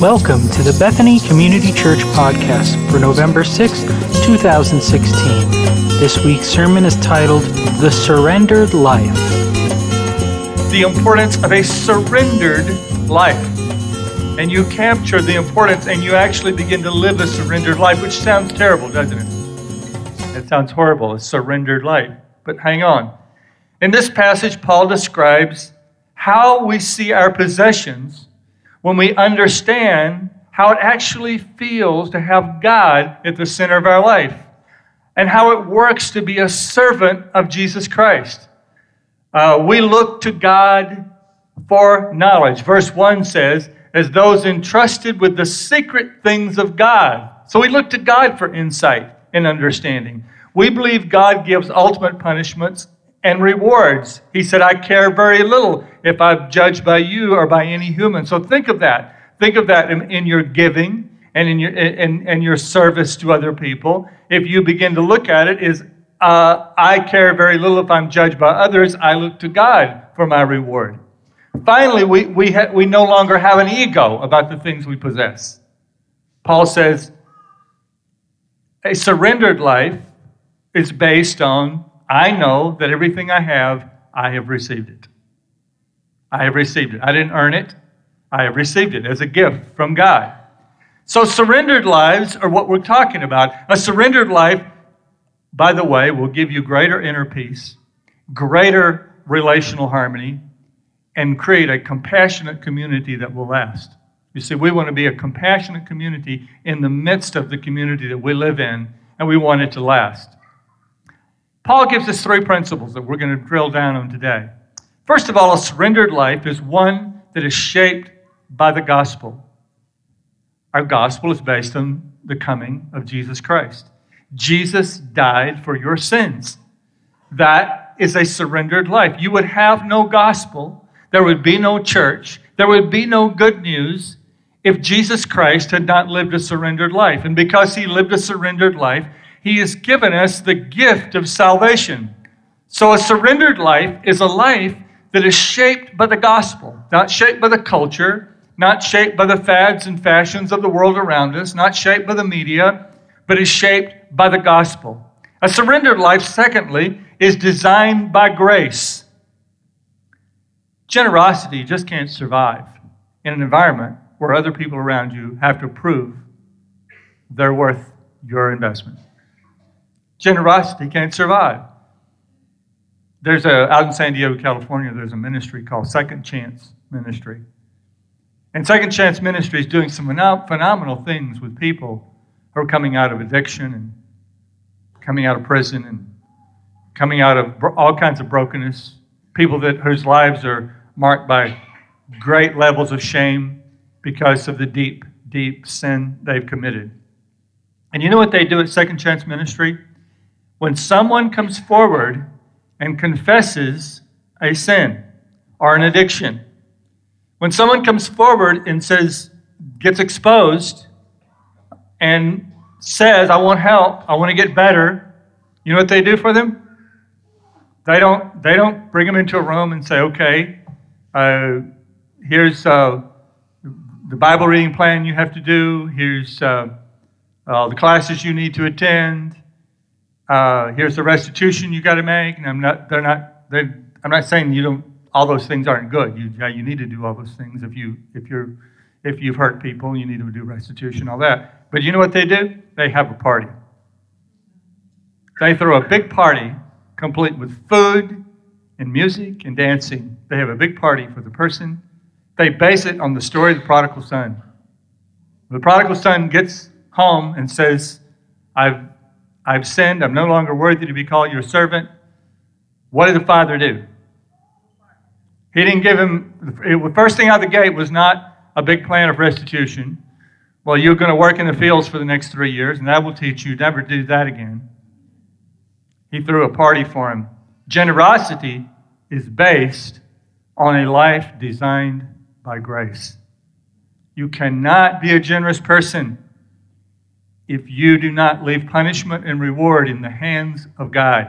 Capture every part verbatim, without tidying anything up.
Welcome to the Bethany Community Church podcast for November sixth, twenty sixteen. This week's sermon is titled, The Surrendered Life. The importance of a surrendered life. And you capture the importance and you actually begin to live a surrendered life, which sounds terrible, doesn't it? It sounds horrible, a surrendered life. But hang on. In this passage, Paul describes how we see our possessions when we understand how it actually feels to have God at the center of our life and how it works to be a servant of Jesus Christ. Uh, we look to God for knowledge. Verse one says, as those entrusted with the secret things of God. So we look to God for insight and understanding. We believe God gives ultimate punishments and rewards. He said, I care very little if I'm judged by you or by any human. So think of that. Think of that in, in your giving and in your in, in your service to other people. If you begin to look at it as, uh, I care very little if I'm judged by others, I look to God for my reward. Finally, we, we, ha- we no longer have an ego about the things we possess. Paul says, a surrendered life is based on, I know that everything I have, I have received it. I have received it. I didn't earn it. I have received it as a gift from God. So surrendered lives are what we're talking about. A surrendered life, by the way, will give you greater inner peace, greater relational harmony, and create a compassionate community that will last. You see, we want to be a compassionate community in the midst of the community that we live in, and we want it to last. Paul gives us three principles that we're going to drill down on today. First of all, a surrendered life is one that is shaped by the gospel. Our gospel is based on the coming of Jesus Christ. Jesus died for your sins. That is a surrendered life. You would have no gospel. There would be no church. There would be no good news if Jesus Christ had not lived a surrendered life. And because he lived a surrendered life, he has given us the gift of salvation. So a surrendered life is a life that is shaped by the gospel, not shaped by the culture, not shaped by the fads and fashions of the world around us, not shaped by the media, but is shaped by the gospel. A surrendered life, secondly, is designed by grace. Generosity just can't survive in an environment where other people around you have to prove they're worth your investment. Generosity can't survive. There's a, out in San Diego, California, there's a ministry called Second Chance Ministry. And Second Chance Ministry is doing some phenomenal things with people who are coming out of addiction and coming out of prison and coming out of all kinds of brokenness. People that whose lives are marked by great levels of shame because of the deep, deep sin they've committed. And you know what they do at Second Chance Ministry? When someone comes forward and confesses a sin or an addiction, when someone comes forward and says, gets exposed and says, I want help, I want to get better, you know what they do for them? They don't, they don't bring them into a room and say, okay, uh, here's uh, the Bible reading plan you have to do, here's uh, uh, the classes you need to attend, Uh, here's the restitution you got to make, and I'm not. They're not. They. I'm not saying you don't. All those things aren't good. You. Yeah, you need to do all those things if you. If you're. If you've hurt people, you need to do restitution, all that. But you know what they do? They have a party. They throw a big party, complete with food and music and dancing. They have a big party for the person. They base it on the story of the prodigal son. The prodigal son gets home and says, "I've." I've sinned. I'm no longer worthy to be called your servant. What did the father do? He didn't give him, the first thing out of the gate was not a big plan of restitution. Well, you're going to work in the fields for the next three years, and that will teach you never to do that again. He threw a party for him. Generosity is based on a life designed by grace. You cannot be a generous person if you do not leave punishment and reward in the hands of God.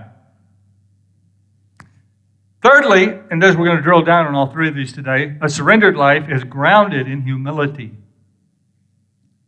Thirdly, and as we're going to drill down on all three of these today, a surrendered life is grounded in humility.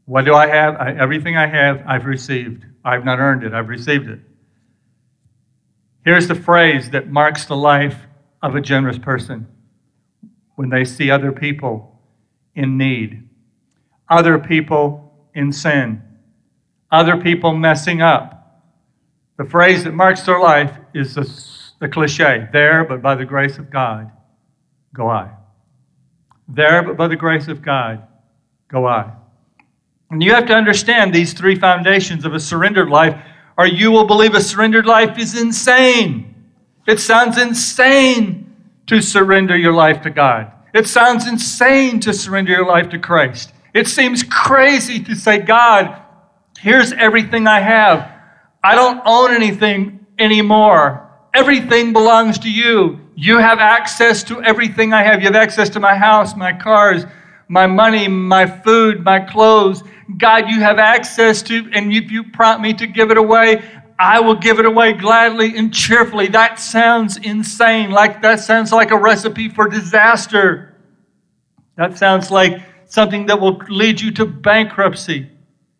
What do I have? I, everything I have, I've received. I've not earned it. I've received it. Here's the phrase that marks the life of a generous person when they see other people in need, other people in sin, other people messing up. The phrase that marks their life is the, the cliche, there, but by the grace of God, go I. There, but by the grace of God, go I. And you have to understand these three foundations of a surrendered life, or you will believe a surrendered life is insane. It sounds insane to surrender your life to God. It sounds insane to surrender your life to Christ. It seems crazy to say, God, here's everything I have. I don't own anything anymore. Everything belongs to you. You have access to everything I have. You have access to my house, my cars, my money, my food, my clothes. God, you have access to, and if you prompt me to give it away, I will give it away gladly and cheerfully. That sounds insane. Like that sounds like a recipe for disaster. That sounds like something that will lead you to bankruptcy.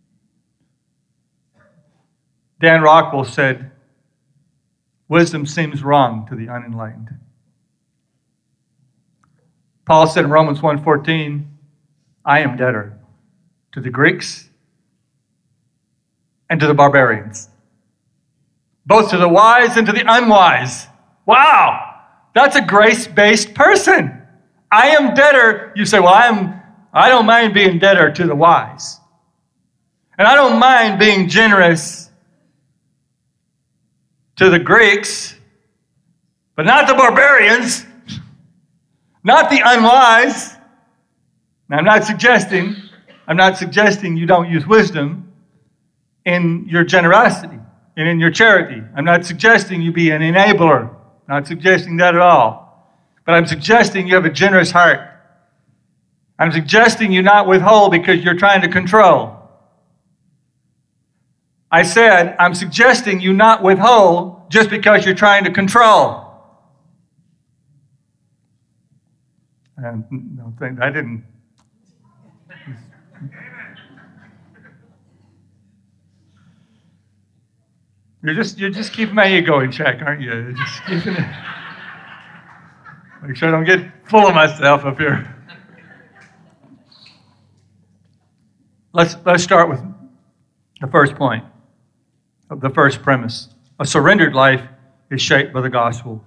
Dan Rockwell said, wisdom seems wrong to the unenlightened. Paul said in Romans one fourteen, I am debtor to the Greeks and to the barbarians, both to the wise and to the unwise. Wow, that's a grace-based person. I am debtor. You say, well, I am. I don't mind being debtor to the wise. And I don't mind being generous to the Greeks, but not the barbarians, not the unwise. Now, I'm not suggesting, I'm not suggesting you don't use wisdom in your generosity and in your charity. I'm not suggesting you be an enabler. I'm not suggesting that at all. But I'm suggesting you have a generous heart. I'm suggesting you not withhold because you're trying to control. I said, I'm suggesting you not withhold just because you're trying to control. And no, I didn't. You're just you're just keeping my ego in check, aren't you? You're just keeping it. Make sure I don't get full of myself up here. Let's let's start with the first point of the first premise. A surrendered life is shaped by the gospel.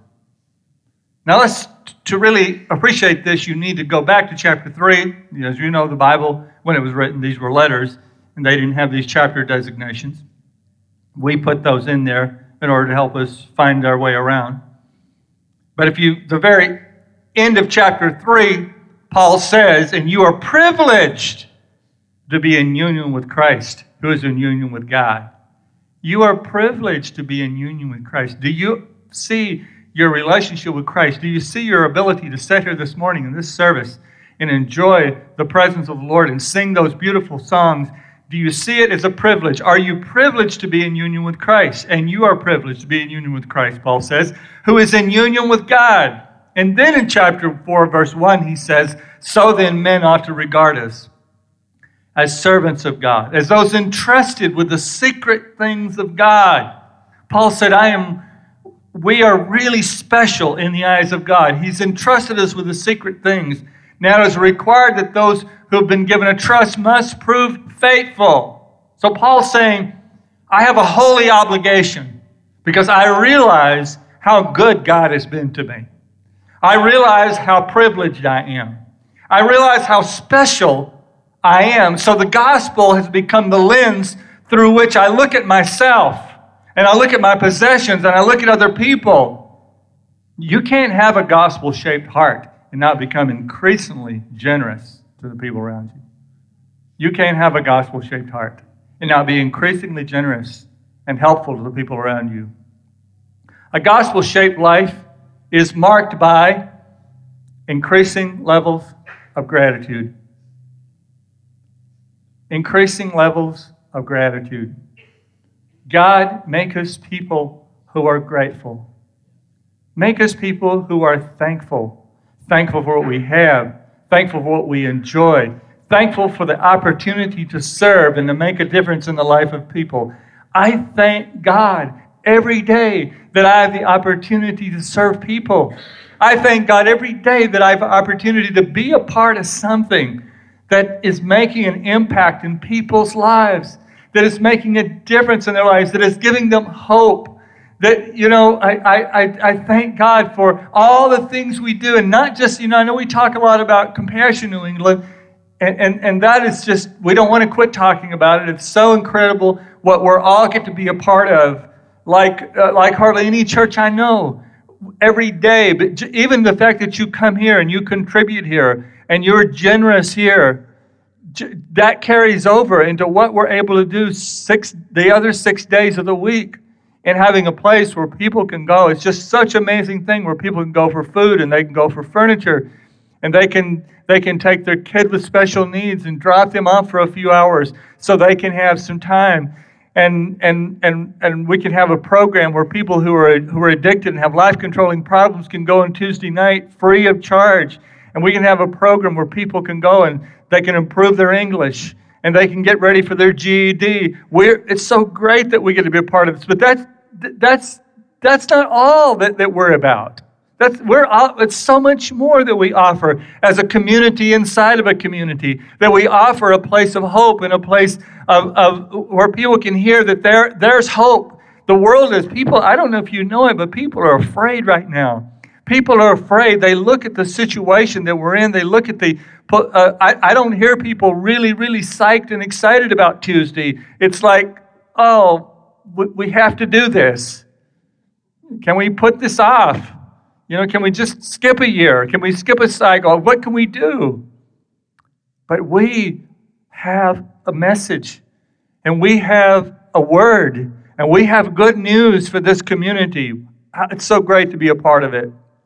Now, let's to really appreciate this, you need to go back to chapter three. As you know, the Bible, when it was written, these were letters, and they didn't have these chapter designations. We put those in there in order to help us find our way around. But if you, the very end of chapter three, Paul says, and you are privileged to be in union with Christ, who is in union with God. You are privileged to be in union with Christ. Do you see your relationship with Christ? Do you see your ability to sit here this morning in this service and enjoy the presence of the Lord and sing those beautiful songs? Do you see it as a privilege? Are you privileged to be in union with Christ? And you are privileged to be in union with Christ, Paul says, who is in union with God. And then in chapter four, verse one, he says, so then men ought to regard us as servants of God, as those entrusted with the secret things of God. Paul said, I am, we are really special in the eyes of God. He's entrusted us with the secret things. Now it is required that those who have been given a trust must prove faithful. So Paul's saying, I have a holy obligation because I realize how good God has been to me. I realize how privileged I am. I realize how special I am. So the gospel has become the lens through which I look at myself and I look at my possessions and I look at other people. You can't have a gospel-shaped heart and not become increasingly generous to the people around you. You can't have a gospel-shaped heart and not be increasingly generous and helpful to the people around you. A gospel-shaped life is marked by increasing levels of gratitude. Increasing levels of gratitude. God, make us people who are grateful. Make us people who are thankful. Thankful for what we have. Thankful for what we enjoy. thankful for the opportunity to serve and to make a difference in the life of people. I thank God every day that I have the opportunity to serve people. I thank God every day that I have the opportunity to be a part of something that is making an impact in people's lives, that is making a difference in their lives, that is giving them hope. That, you know, I, I, I thank God for all the things we do. And not just, you know, I know we talk a lot about Compassion New England, and, and, and that is just, we don't want to quit talking about it. It's so incredible what we're all get to be a part of, like, uh, like hardly any church I know, every day. But j- even the fact that you come here and you contribute here and you're generous here, j- that carries over into what we're able to do six the other six days of the week. And having a place where people can go. It's just such an amazing thing where people can go for food and they can go for furniture. And they can they can take their kid with special needs and drop them off for a few hours so they can have some time. And and and and we can have a program where people who are who are addicted and have life-controlling problems can go on Tuesday night free of charge. And we can have a program where people can go and they can improve their English. And they can get ready for their G E D. We're, it's so great that we get to be a part of this. But that's that's that's not all that, that we're about. That's we're it's so much more that we offer as a community inside of a community. That we offer a place of hope and a place of, of where people can hear that there there's hope. The world is people. I don't know if you know it, but people are afraid right now. People are afraid. They look at the situation that we're in. They look at the Uh, I, I don't hear people really, really psyched and excited about Tuesday. It's like, oh, we, we have to do this. Can we put this off? You know, can we just skip a year? Can we skip a cycle? What can we do? But we have a message, and we have a word, and we have good news for this community. It's so great to be a part of it.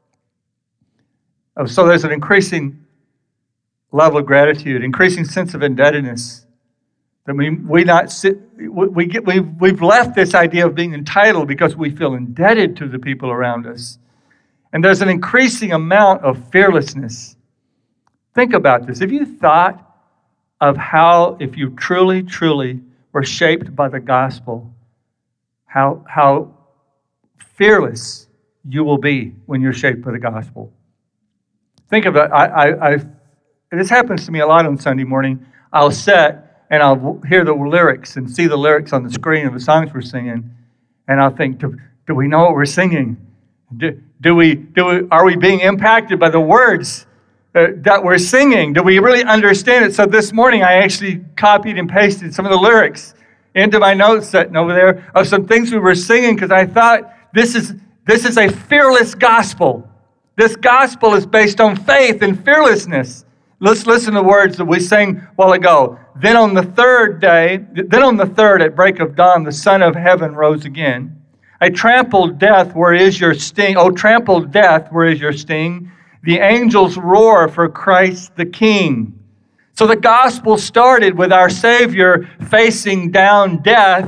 So there's an increasing level of gratitude, increasing sense of indebtedness. That we we not sit, we get we we've left this idea of being entitled because we feel indebted to the people around us, and there's an increasing amount of fearlessness. Think about this. Have you thought of how, if you truly, truly were shaped by the gospel, how how fearless you will be when you're shaped by the gospel? Think of it. I I. I This happens to me a lot on Sunday morning. I'll sit and I'll hear the lyrics and see the lyrics on the screen of the songs we're singing, and I'll think, do, do we know what we're singing? Do, do we? Do we? Are we being impacted by the words uh, that we're singing? Do we really understand it? So this morning I actually copied and pasted some of the lyrics into my notes sitting over there of some things we were singing because I thought this is this is a fearless gospel. This gospel is based on faith and fearlessness. Let's listen to the words that we sang a while ago. Then on the third day, then on the third at break of dawn, the Son of Heaven rose again. I trampled death, where is your sting? Oh, trampled death, where is your sting? The angels roar for Christ the King. So the gospel started with our Savior facing down death,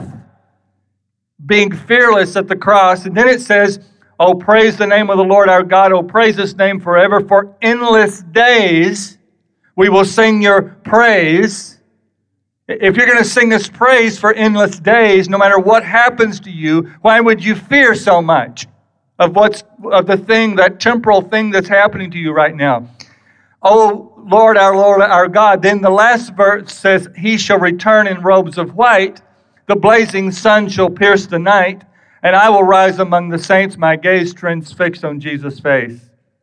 being fearless at the cross. And then it says, oh, praise the name of the Lord our God. Oh, praise His name forever. For endless days we will sing your praise. If you're going to sing this praise for endless days, no matter what happens to you, why would you fear so much of what's of the thing, that temporal thing that's happening to you right now? Oh, Lord, our Lord, our God. Then the last verse says, He shall return in robes of white. The blazing sun shall pierce the night, and I will rise among the saints, my gaze transfixed on Jesus' face.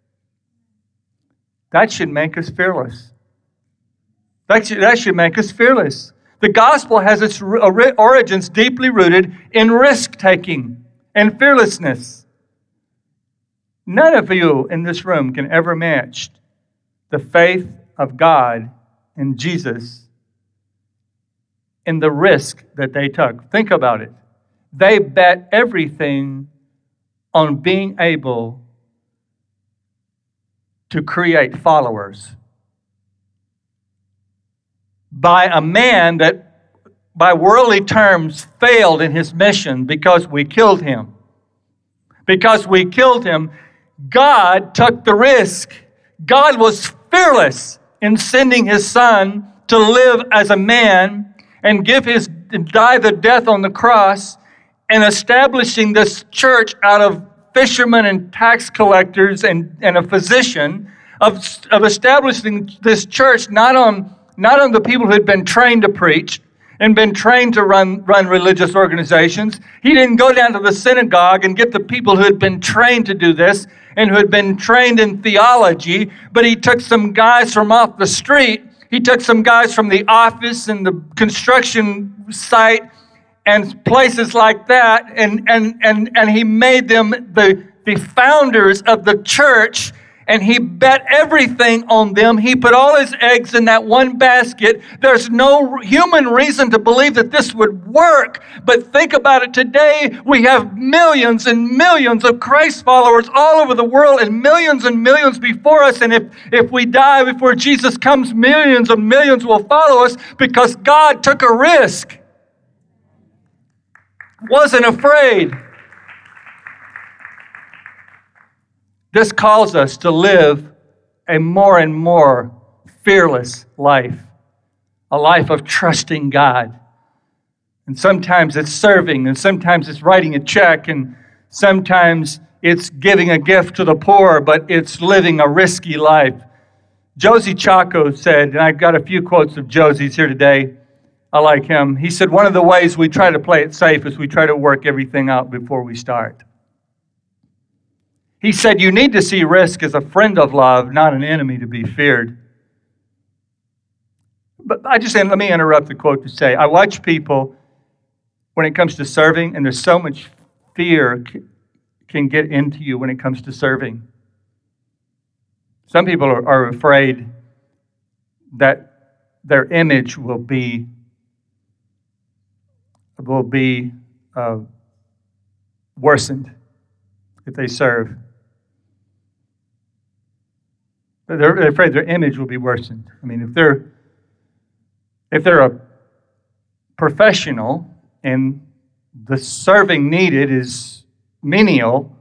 That should make us fearless. That should, that should make us fearless. The gospel has its origins deeply rooted in risk-taking and fearlessness. None of you in this room can ever match the faith of God in Jesus in the risk that they took. Think about it. They bet everything on being able to create followers by a man that, by worldly terms, failed in his mission because we killed him. Because we killed him, God took the risk. God was fearless in sending His Son to live as a man and give his, die the death on the cross, and establishing this church out of fishermen and tax collectors and, and a physician, of, of establishing this church not on, not on the people who had been trained to preach and been trained to run, run religious organizations. He didn't go down to the synagogue and get the people who had been trained to do this and who had been trained in theology, but he took some guys from off the street. He took some guys from the office and the construction site and places like that, and and and and he made them the the founders of the church, and he bet everything on them. He put all his eggs in that one basket. There's no human reason to believe that this would work, but think about it today. We have millions and millions of Christ followers all over the world, and millions and millions before us, and if, if we die before Jesus comes, millions and millions will follow us because God took a risk. Wasn't afraid. This calls us to live a more and more fearless life, a life of trusting God. And sometimes it's serving, and sometimes it's writing a check, and sometimes it's giving a gift to the poor, but it's living a risky life. Josie Chaco said, and I've got a few quotes of Josie's here today. I like him. He said, one of the ways we try to play it safe is we try to work everything out before we start. He said, you need to see risk as a friend of love, not an enemy to be feared. But I just, let me interrupt the quote to say, I watch people when it comes to serving, and there's so much fear can get into you when it comes to serving. Some people are, are afraid that their image will be will be uh, worsened if they serve. They're, they're afraid their image will be worsened. I mean, if they're if they're a professional and the serving needed is menial,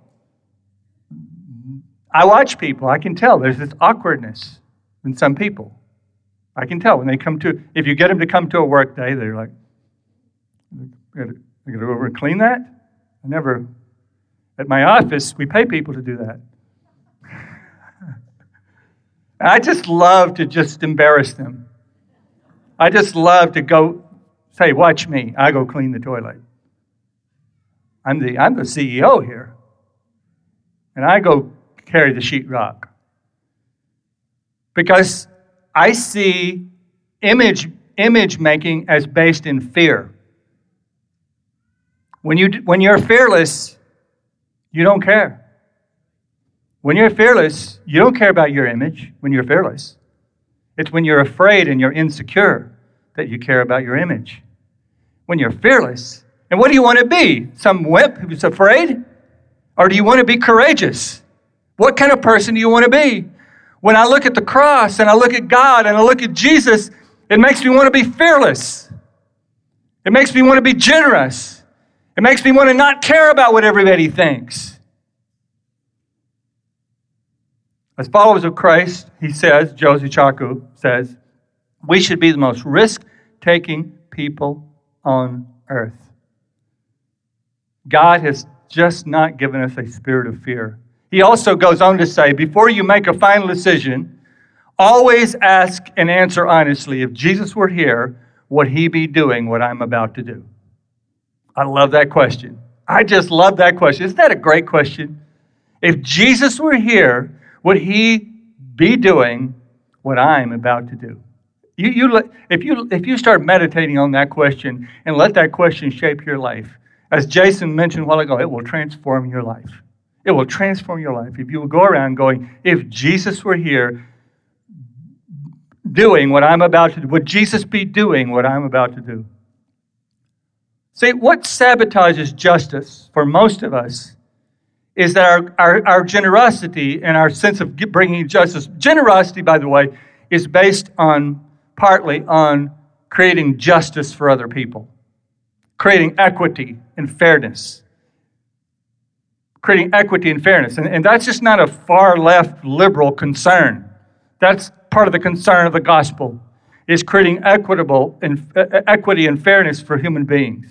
I watch people. I can tell there's this awkwardness in some people. I can tell when they come to. If you get them to come to a work day, they're like, I got to go over and clean that? I never, at my office, we pay people to do that. I just love to just embarrass them. I just love to go say, watch me, I go clean the toilet. I'm the, I'm the C E O here. And I go carry the sheetrock. Because I see image, image making as based in fear. When, you, when you're fearless, you don't care. When you're fearless, you don't care about your image when you're fearless. It's when you're afraid and you're insecure that you care about your image. When you're fearless, and what do you want to be? Some wimp who's afraid? Or do you want to be courageous? What kind of person do you want to be? When I look at the cross and I look at God and I look at Jesus, it makes me want to be fearless. It makes me want to be generous. It makes me want to not care about what everybody thinks. As followers of Christ, he says, Josie Chaco says, we should be the most risk-taking people on earth. God has just not given us a spirit of fear. He also goes on to say, before you make a final decision, always ask and answer honestly, if Jesus were here, would he be doing what I'm about to do? I love that question. I just love that question. Isn't that a great question? If Jesus were here, would he be doing what I'm about to do? You, you, if you, if you start meditating on that question and let that question shape your life, as Jason mentioned a while ago, it will transform your life. It will transform your life. If you will go around going, if Jesus were here doing what I'm about to do, would Jesus be doing what I'm about to do? See, what sabotages justice for most of us is that our, our, our generosity and our sense of bringing justice. Generosity, by the way, is based on, partly on creating justice for other people, creating equity and fairness. Creating equity and fairness. And, and that's just not a far-left liberal concern. That's part of the concern of the gospel. is creating equitable and uh, equity and fairness for human beings.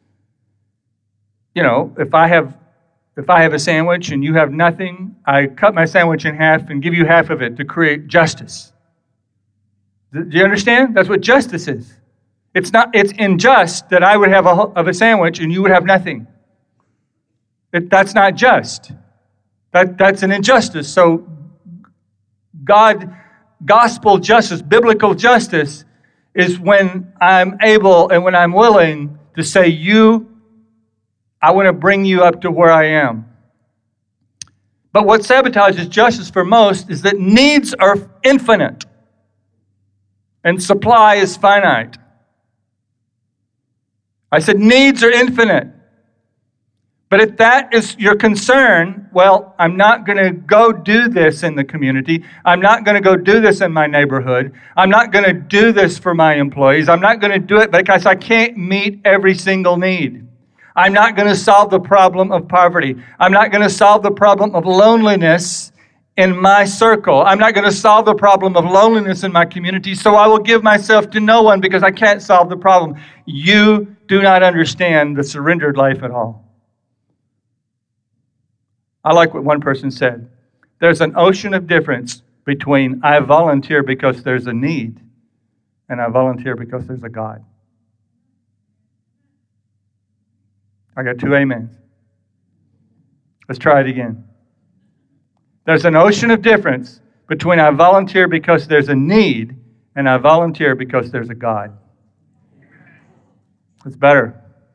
You know, if I have if I have a sandwich and you have nothing, I cut my sandwich in half and give you half of it to create justice. Do you understand? That's what justice is. It's not. It's unjust that I would have a of a sandwich and you would have nothing. It, that's not just. That that's an injustice. So, God, gospel justice, biblical justice, is when I'm able and when I'm willing to say, "You, I want to bring you up to where I am." But what sabotages justice for most is that needs are infinite and supply is finite. I said needs are infinite. But if that is your concern, well, I'm not going to go do this in the community. I'm not going to go do this in my neighborhood. I'm not going to do this for my employees. I'm not going to do it because I can't meet every single need. I'm not going to solve the problem of poverty. I'm not going to solve the problem of loneliness in my circle. I'm not going to solve the problem of loneliness in my community, so I will give myself to no one because I can't solve the problem. You do not understand the surrendered life at all. I like what one person said. There's an ocean of difference between I volunteer because there's a need and I volunteer because there's a God. I got two amens. Let's try it again. There's an ocean of difference between I volunteer because there's a need and I volunteer because there's a God. It's better.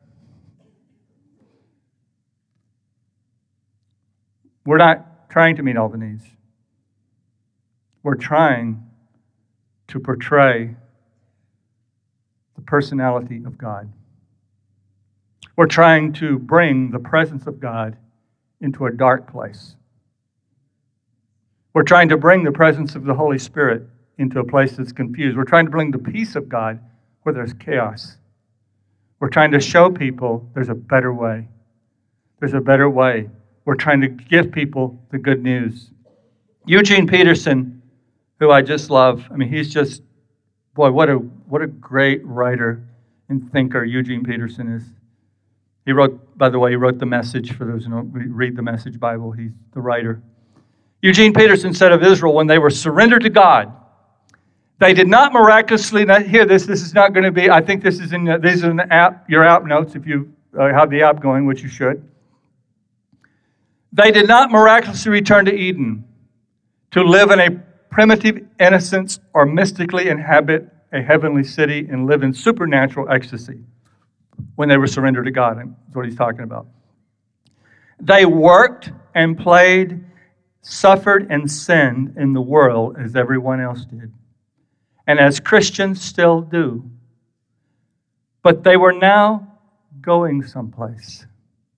We're not trying to meet all the needs. We're trying to portray the personality of God. We're trying to bring the presence of God into a dark place. We're trying to bring the presence of the Holy Spirit into a place that's confused. We're trying to bring the peace of God where there's chaos. We're trying to show people there's a better way. There's a better way. We're trying to give people the good news. Eugene Peterson, who I just love, I mean, he's just, boy, what a what a great writer and thinker Eugene Peterson is. He wrote, by the way, he wrote The Message. For those who don't read the Message Bible, he's the writer. Eugene Peterson said of Israel, when they were surrendered to God, they did not miraculously, now hear this, this is not going to be, I think this is in, the, these are in the app, your app notes, if you uh, have the app going, which you should. They did not miraculously return to Eden to live in a primitive innocence or mystically inhabit a heavenly city and live in supernatural ecstasy when they were surrendered to God. That's what he's talking about. They worked and played, suffered and sinned in the world as everyone else did, and as Christians still do. But they were now going someplace.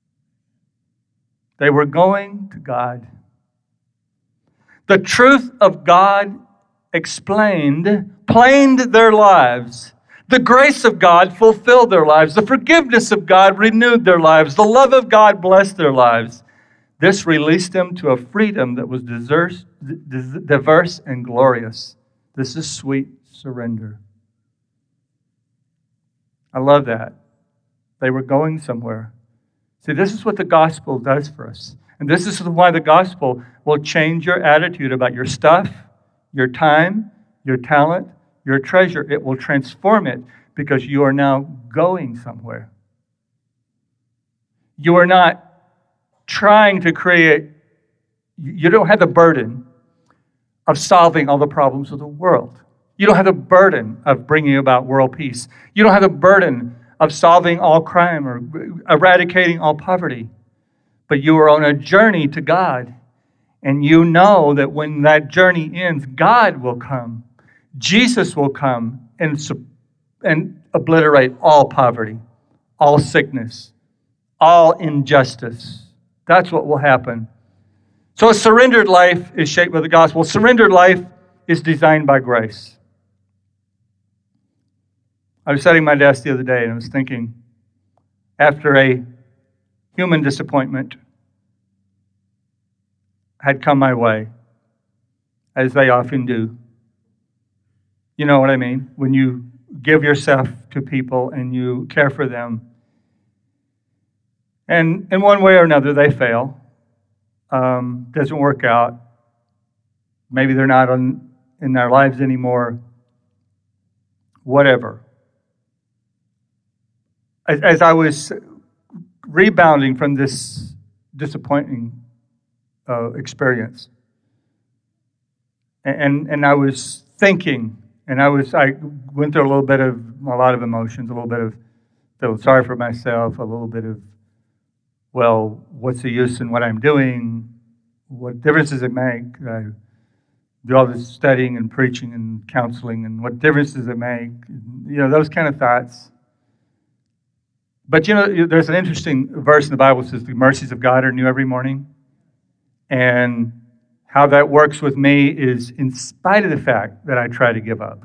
They were going to God. The truth of God explained, planed their lives. The grace of God fulfilled their lives. The forgiveness of God renewed their lives. The love of God blessed their lives. This released them to a freedom that was diverse, diverse and glorious. This is sweet surrender. I love that. They were going somewhere. See, this is what the gospel does for us. And this is why the gospel will change your attitude about your stuff, your time, your talent, your treasure. It will transform it because you are now going somewhere. You are not trying to create, you don't have the burden of solving all the problems of the world. You don't have the burden of bringing about world peace. You don't have the burden of solving all crime or eradicating all poverty. But you are on a journey to God. And you know that when that journey ends, God will come. Jesus will come and, and obliterate all poverty, all sickness, all injustice. That's what will happen. So a surrendered life is shaped by the gospel. Surrendered life is designed by grace. I was setting my desk the other day and I was thinking, after a human disappointment had come my way, as they often do, You know what I mean? When you give yourself to people and you care for them, and in one way or another they fail, um, doesn't work out. Maybe they're not on, in their lives anymore. Whatever. As, as I was rebounding from this disappointing uh, experience, and and I was thinking, and I was I went through a little bit of a lot of emotions, a little bit of feeling sorry for myself, a little bit of, well, what's the use in what I'm doing? What difference does it make? I do all this studying and preaching and counseling, and what difference does it make? You know, those kind of thoughts. But you know, there's an interesting verse in the Bible that says the mercies of God are new every morning. And how that works with me is in spite of the fact that I try to give up.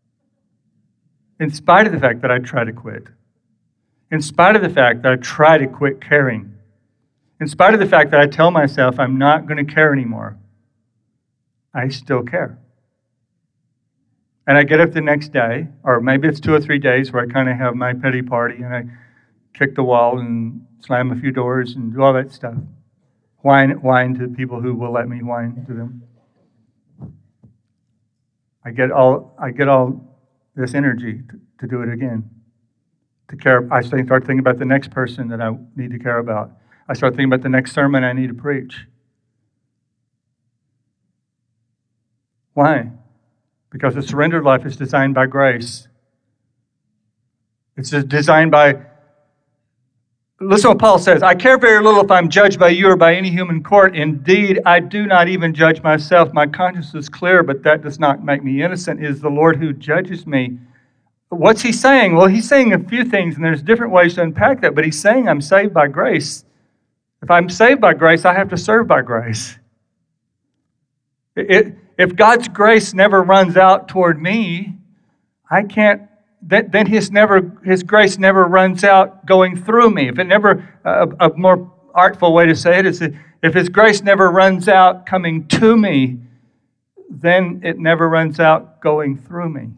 In spite of the fact that I try to quit. In spite of the fact that I try to quit caring. In spite of the fact that I tell myself I'm not going to care anymore. I still care. And I get up the next day, or maybe it's two or three days where I kind of have my pity party and I kick the wall and slam a few doors and do all that stuff. Whine, whine to people who will let me whine to them. I get all I get all this energy to, to do it again. To care. I start thinking about the next person that I need to care about. I start thinking about the next sermon I need to preach. Why? Because the surrendered life is designed by grace. It's designed by, listen to what Paul says, I care very little if I'm judged by you or by any human court. Indeed, I do not even judge myself. My conscience is clear, but that does not make me innocent. It is the Lord who judges me. What's he saying? Well, he's saying a few things, and there's different ways to unpack that, but he's saying I'm saved by grace. If I'm saved by grace, I have to serve by grace. It, if God's grace never runs out toward me, I can't, then, then his never his grace never runs out going through me. If it never, a, a more artful way to say it is that if his grace never runs out coming to me, then it never runs out going through me.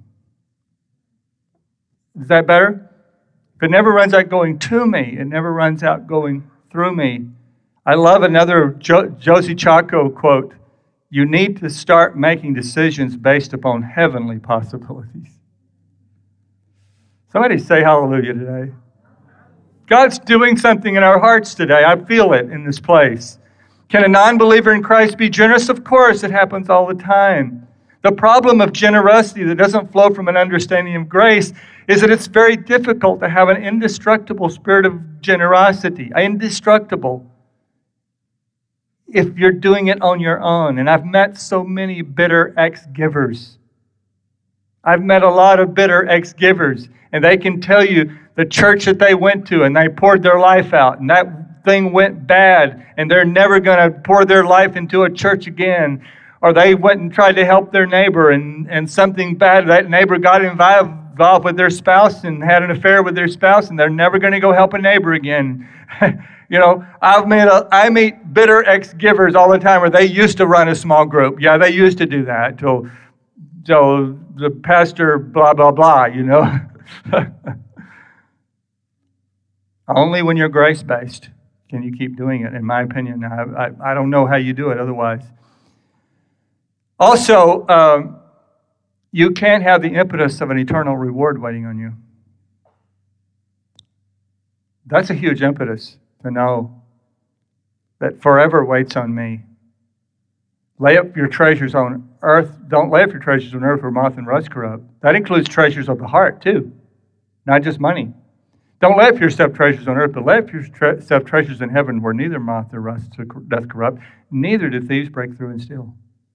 Is that better? If it never runs out going to me, it never runs out going through me. I love another jo- Josie Chaco quote. You need to start making decisions based upon heavenly possibilities. Somebody say hallelujah today. God's doing something in our hearts today. I feel it in this place. Can a non-believer in Christ be generous? Of course, it happens all the time. The problem of generosity that doesn't flow from an understanding of grace is that it's very difficult to have an indestructible spirit of generosity. Indestructible. If you're doing it on your own. And I've met so many bitter ex-givers. I've met a lot of bitter ex-givers. And they can tell you the church that they went to and they poured their life out. And that thing went bad. And they're never going to pour their life into a church again. Or they went and tried to help their neighbor and, and something bad. That neighbor got involved, involved with their spouse and had an affair with their spouse. And they're never going to go help a neighbor again. You know, I've made a, I meet bitter ex-givers all the time where they used to run a small group. Yeah, they used to do that till, till the pastor blah, blah, blah, you know. Only when you're grace-based can you keep doing it, in my opinion. I, I, I don't know how you do it otherwise. Also, um, you can't have the impetus of an eternal reward waiting on you. That's a huge impetus. To know that forever waits on me. Lay up your treasures on earth. Don't lay up your treasures on earth where moth and rust corrupt. That includes treasures of the heart too, not just money. Don't lay up yourself treasures on earth, but lay up yourself treasures in heaven where neither moth nor rust doth corrupt, neither do thieves break through and steal.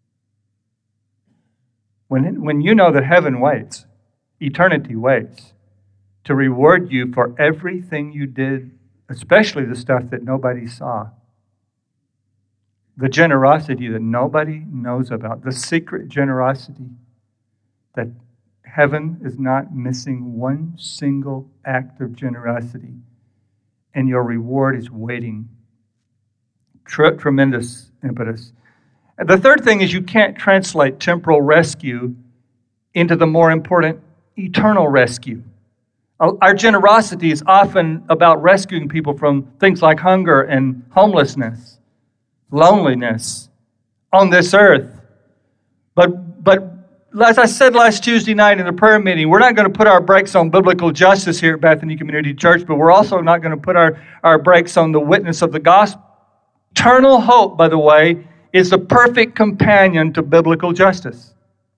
When, when you know that heaven waits, eternity waits, to reward you for everything you did, especially the stuff that nobody saw. The generosity that nobody knows about. The secret generosity that heaven is not missing one single act of generosity. And your reward is waiting. Tre- tremendous impetus. And the third thing is you can't translate temporal rescue into the more important eternal rescue. Our generosity is often about rescuing people from things like hunger and homelessness, loneliness on this earth. But, but as I said last Tuesday night in the prayer meeting, we're not going to put our brakes on biblical justice here at Bethany Community Church, but we're also not going to put our, our brakes on the witness of the gospel. Eternal hope, by the way, is the perfect companion to biblical justice.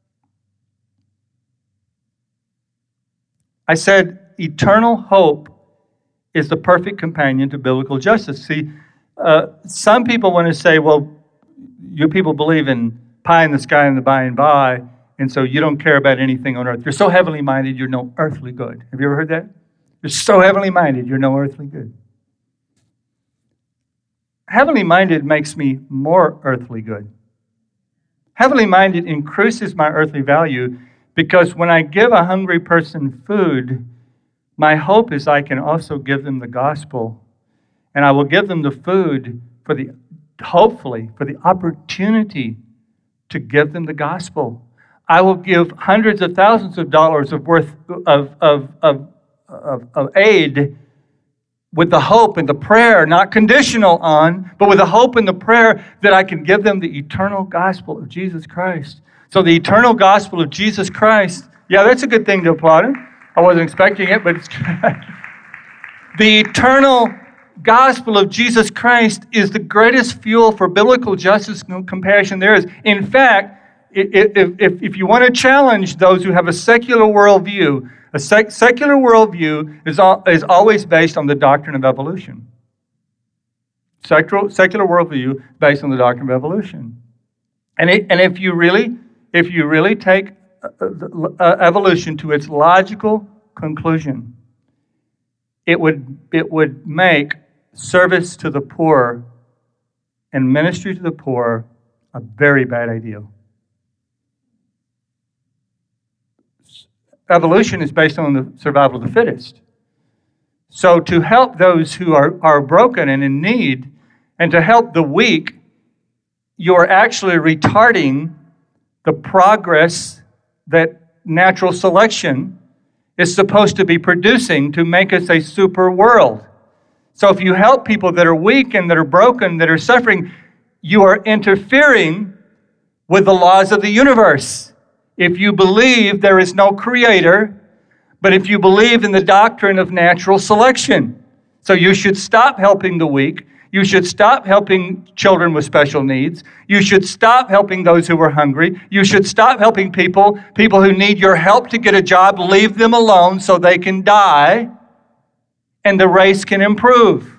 I said eternal hope is the perfect companion to biblical justice. See, uh, some people want to say, well, you people believe in pie in the sky and the by and by, and so you don't care about anything on earth. You're so heavenly minded, you're no earthly good. Have you ever heard that? You're so heavenly minded, you're no earthly good. Heavenly minded makes me more earthly good. Heavenly minded increases my earthly value because when I give a hungry person food, my hope is I can also give them the gospel. And I will give them the food for the, hopefully, for the opportunity to give them the gospel. I will give hundreds of thousands of dollars of worth of, of, of, of, of aid with the hope and the prayer, not conditional on, but with the hope and the prayer that I can give them the eternal gospel of Jesus Christ. So the eternal gospel of Jesus Christ, yeah, that's a good thing to applaud him. I wasn't expecting it, but it's good. The eternal gospel of Jesus Christ is the greatest fuel for biblical justice and compassion there is. In fact, if, if, if you want to challenge those who have a secular worldview, a sec- secular worldview is, al- is always based on the doctrine of evolution. Secular, secular worldview based on the doctrine of evolution. And, it, and if you really, if you really take uh, uh, evolution to its logical conclusion, it would, it would make service to the poor and ministry to the poor a very bad idea. Evolution is based on the survival of the fittest. So to help those who are, are broken and in need, and to help the weak, you're actually retarding the progress that natural selection is supposed to be producing to make us a super world. So if you help people that are weak and that are broken, that are suffering, you are interfering with the laws of the universe. If you believe there is no creator, but if you believe in the doctrine of natural selection. So you should stop helping the weak. You should stop helping children with special needs. You should stop helping those who are hungry. You should stop helping people, people who need your help to get a job. Leave them alone so they can die and the race can improve.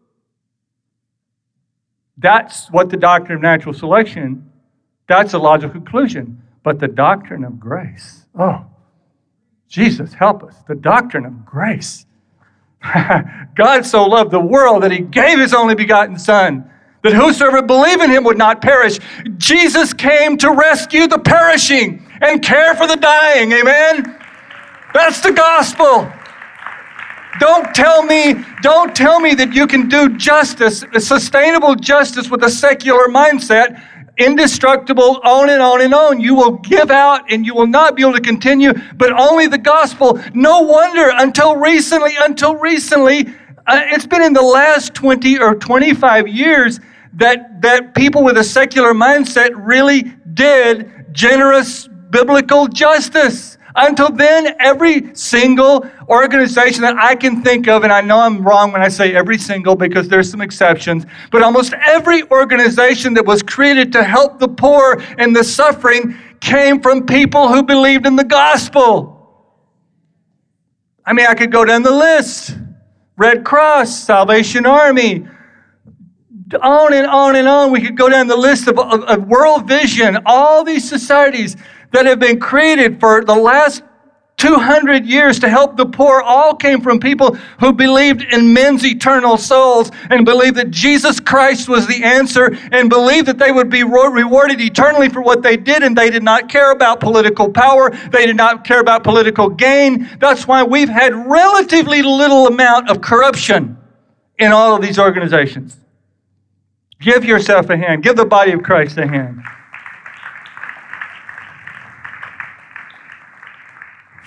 That's what the doctrine of natural selection, that's a logical conclusion. But the doctrine of grace, oh, Jesus, help us. The doctrine of grace. God so loved the world that he gave his only begotten Son, that whosoever believe in him would not perish. Jesus came to rescue the perishing and care for the dying. Amen? That's the gospel. Don't tell me, don't tell me that you can do justice, sustainable justice with a secular mindset, indestructible, on and on and on. You will give out and you will not be able to continue, but only the gospel. No wonder until recently, until recently, uh, it's been in the last twenty or twenty-five years that, that people with a secular mindset really did generous biblical justice. Until then, every single organization that I can think of, and I know I'm wrong when I say every single because there's some exceptions, but almost every organization that was created to help the poor and the suffering came from people who believed in the gospel. I mean, I could go down the list. Red Cross, Salvation Army, on and on and on. We could go down the list of, of, of World Vision, all these societies that have been created for the last two hundred years to help the poor all came from people who believed in men's eternal souls and believed that Jesus Christ was the answer and believed that they would be rewarded eternally for what they did, and they did not care about political power. They did not care about political gain. That's why we've had relatively little amount of corruption in all of these organizations. Give yourself a hand. Give the body of Christ a hand.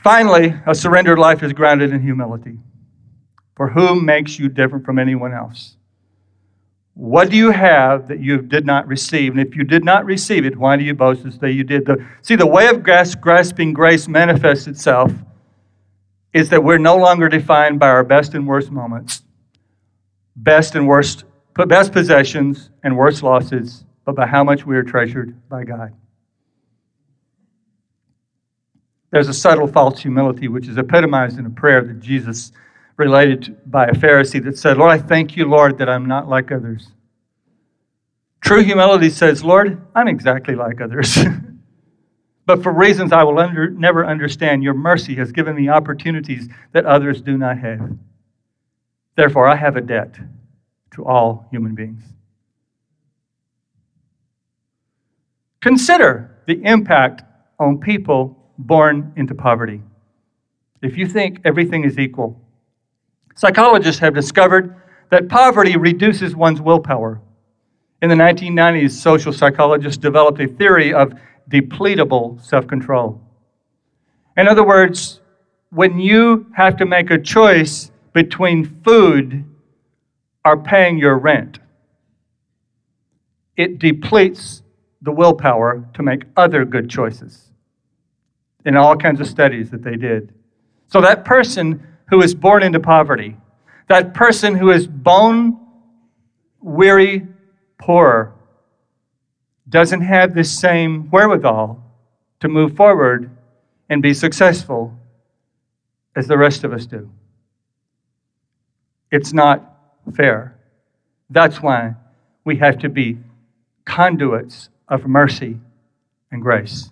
Finally, a surrendered life is grounded in humility. For whom makes you different from anyone else? What do you have that you did not receive? And if you did not receive it, why do you boast and say you did? The, see, the way of grasping grace manifests itself is that we're no longer defined by our best and worst moments, best and worst, best possessions and worst losses, but by how much we are treasured by God. There's a subtle false humility which is epitomized in a prayer that Jesus related to, by a Pharisee that said, Lord, I thank you, Lord, that I'm not like others. True humility says, Lord, I'm exactly like others. But for reasons I will under, never understand, your mercy has given me opportunities that others do not have. Therefore, I have a debt to all human beings. Consider the impact on people born into poverty. If you think everything is equal, psychologists have discovered that poverty reduces one's willpower. In the nineteen nineties, social psychologists developed a theory of depletable self-control. In other words, when you have to make a choice between food or paying your rent, it depletes the willpower to make other good choices. In all kinds of studies that they did. So that person who is born into poverty, that person who is bone-weary poor, doesn't have the same wherewithal to move forward and be successful as the rest of us do. It's not fair. That's why we have to be conduits of mercy and grace.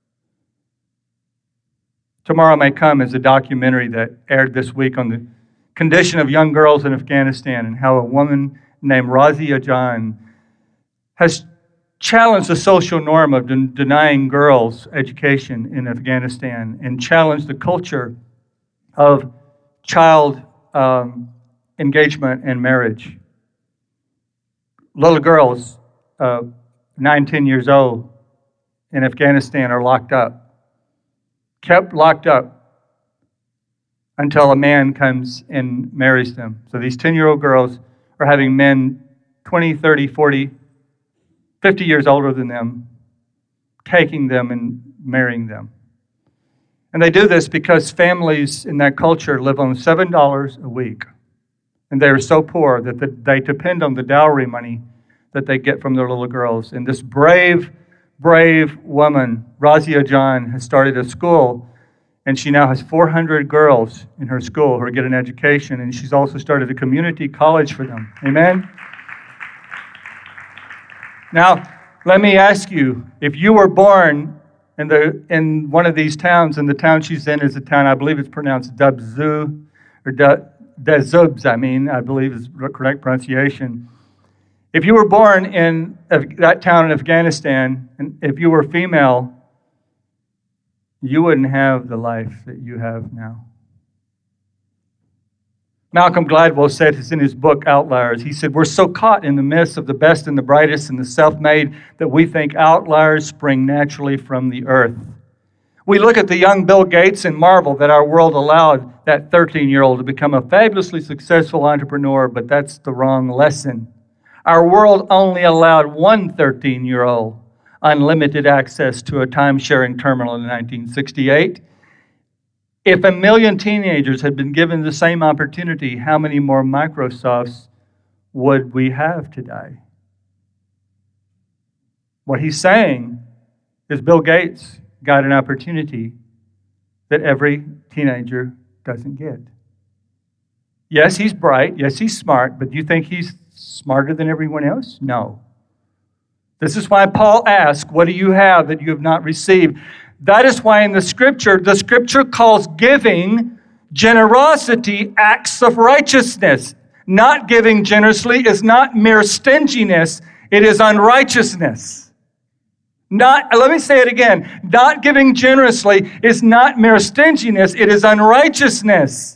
Tomorrow May Come is a documentary that aired this week on the condition of young girls in Afghanistan and how a woman named Razia Jan has challenged the social norm of den- denying girls education in Afghanistan and challenged the culture of child um, engagement and marriage. Little girls, uh, nine, ten years old in Afghanistan are locked up. Kept locked up until a man comes and marries them. So these ten-year-old girls are having men twenty, thirty, forty, fifty years older than them, taking them and marrying them. And they do this because families in that culture live on seven dollars a week. And they are so poor that they depend on the dowry money that they get from their little girls. And this brave brave woman, Razia Jan, has started a school, and she now has four hundred girls in her school who get an education, and she's also started a community college for them. Amen? Now, let me ask you, if you were born in the in one of these towns, and the town she's in is a town, I believe it's pronounced Dubzu, or Dezubs, I mean, I believe is the correct pronunciation. If you were born in that town in Afghanistan, and if you were female, you wouldn't have the life that you have now. Malcolm Gladwell said this in his book, Outliers. He said, we're so caught in the midst of the best and the brightest and the self-made that we think outliers spring naturally from the earth. We look at the young Bill Gates and marvel that our world allowed that thirteen-year-old to become a fabulously successful entrepreneur, but that's the wrong lesson. Our world only allowed one thirteen-year-old unlimited access to a time-sharing terminal in nineteen sixty-eight. If a million teenagers had been given the same opportunity, how many more Microsofts would we have today? What he's saying is Bill Gates got an opportunity that every teenager doesn't get. Yes, he's bright. Yes, he's smart. But do you think he's smarter than everyone else? No. This is why Paul asks, what do you have that you have not received? That is why in the Scripture, the Scripture calls giving, generosity, acts of righteousness. Not giving generously is not mere stinginess, it is unrighteousness. Not, let me say it again. Not giving generously is not mere stinginess, it is unrighteousness.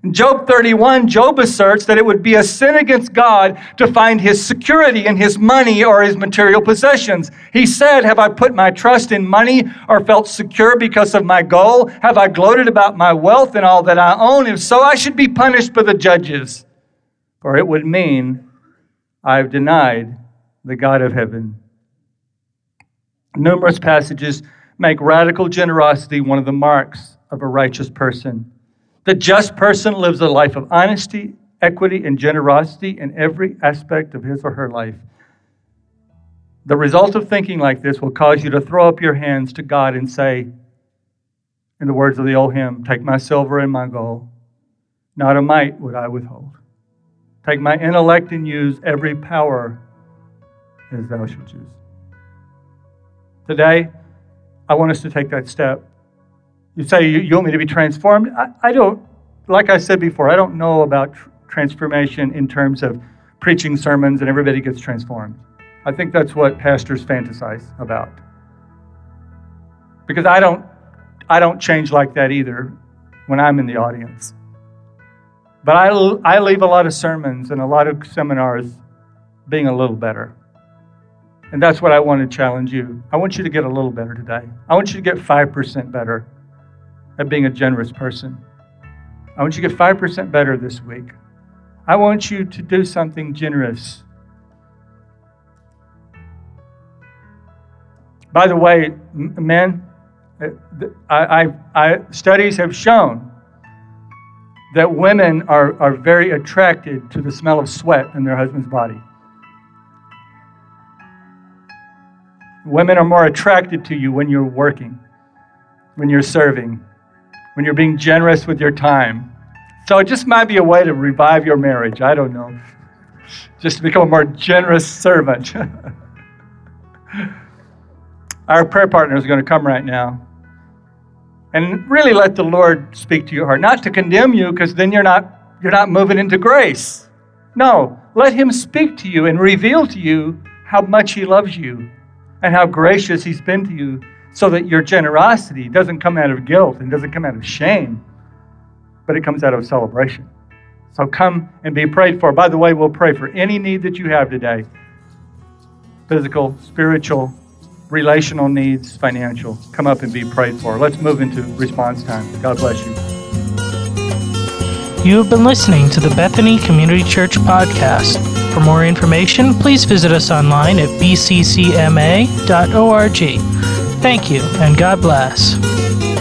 In Job thirty-one, Job asserts that it would be a sin against God to find his security in his money or his material possessions. He said, have I put my trust in money or felt secure because of my goal? Have I gloated about my wealth and all that I own? If so, I should be punished by the judges. For it would mean I've denied the God of heaven. Numerous passages make radical generosity one of the marks of a righteous person. The just person lives a life of honesty, equity, and generosity in every aspect of his or her life. The result of thinking like this will cause you to throw up your hands to God and say, in the words of the old hymn, take my silver and my gold, not a mite would I withhold. Take my intellect and use every power as thou shalt choose. Today, I want us to take that step. You say, you, you want me to be transformed? I, I don't, like I said before, I don't know about tr- transformation in terms of preaching sermons and everybody gets transformed. I think that's what pastors fantasize about. Because I don't, I don't change like that either when I'm in the audience. But I, I leave a lot of sermons and a lot of seminars being a little better. And that's what I want to challenge you. I want you to get a little better today. I want you to get five percent better at being a generous person. I want you to get five percent better this week. I want you to do something generous. By the way, men, I, I, I, studies have shown that women are, are very attracted to the smell of sweat in their husband's body. Women are more attracted to you when you're working, when you're serving, when you're being generous with your time. So it just might be a way to revive your marriage. I don't know. Just to become a more generous servant. Our prayer partner is going to come right now. And really let the Lord speak to your heart. Not to condemn you, because then you're not, you're not moving into grace. No, let him speak to you and reveal to you how much he loves you and how gracious he's been to you, so that your generosity doesn't come out of guilt and doesn't come out of shame, but it comes out of celebration. So come and be prayed for. By the way, we'll pray for any need that you have today. Physical, spiritual, relational needs, financial. Come up and be prayed for. Let's move into response time. God bless you. You have been listening to the Bethany Community Church podcast. For more information, please visit us online at b c c m a dot org. Thank you, and God bless.